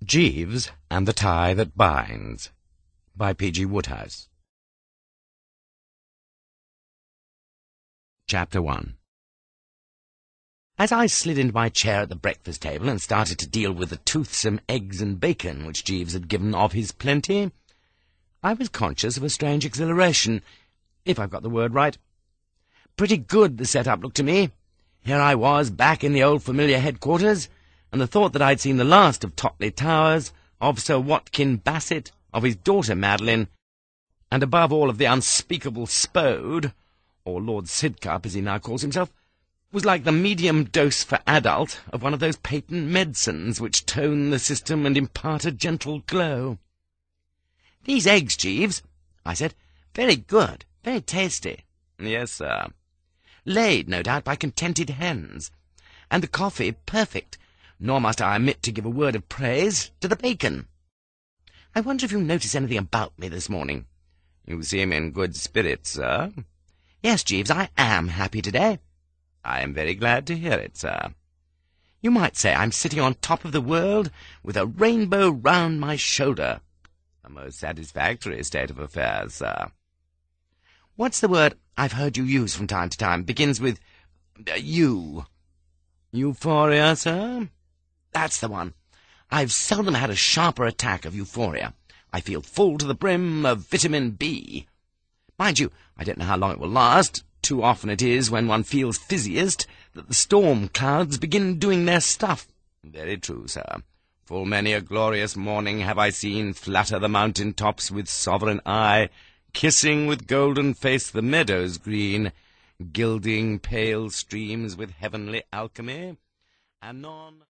Jeeves and the Tie That Binds, by P.G. Wodehouse. Chapter 1. As I slid into my chair at the breakfast table and started to deal with the toothsome eggs and bacon which Jeeves had given of his plenty, I was conscious of a strange exhilaration, if I've got the word right. Pretty good the set-up looked to me. Here I was, back in the old familiar headquarters, and the thought that I'd seen the last of Topley Towers, of Sir Watkin Bassett, of his daughter Madeline, and above all of the unspeakable Spode, or Lord Sidcup as he now calls himself, was like the medium dose for adult of one of those patent medicines which tone the system and impart a gentle glow. "These eggs, Jeeves," I said, "very good, very tasty." "Yes, sir." "Laid, no doubt, by contented hens. And the coffee perfect, nor must I omit to give a word of praise to the bacon. I wonder if you notice anything about me this morning?" "You seem in good spirits, sir." "Yes, Jeeves, I am happy today." "I am very glad to hear it, sir." "You might say I'm sitting on top of the world with a rainbow round my shoulder." "A most satisfactory state of affairs, sir." "What's the word I've heard you use from time to time? Begins with U." "Euphoria, sir?" "That's the one. I've seldom had a sharper attack of euphoria. I feel full to the brim of vitamin B. Mind you, I don't know how long it will last. Too often it is, when one feels fizziest, that the storm clouds begin doing their stuff." "Very true, sir. Full many a glorious morning have I seen flutter the mountain tops with sovereign eye, kissing with golden face the meadows green, gilding pale streams with heavenly alchemy. Anon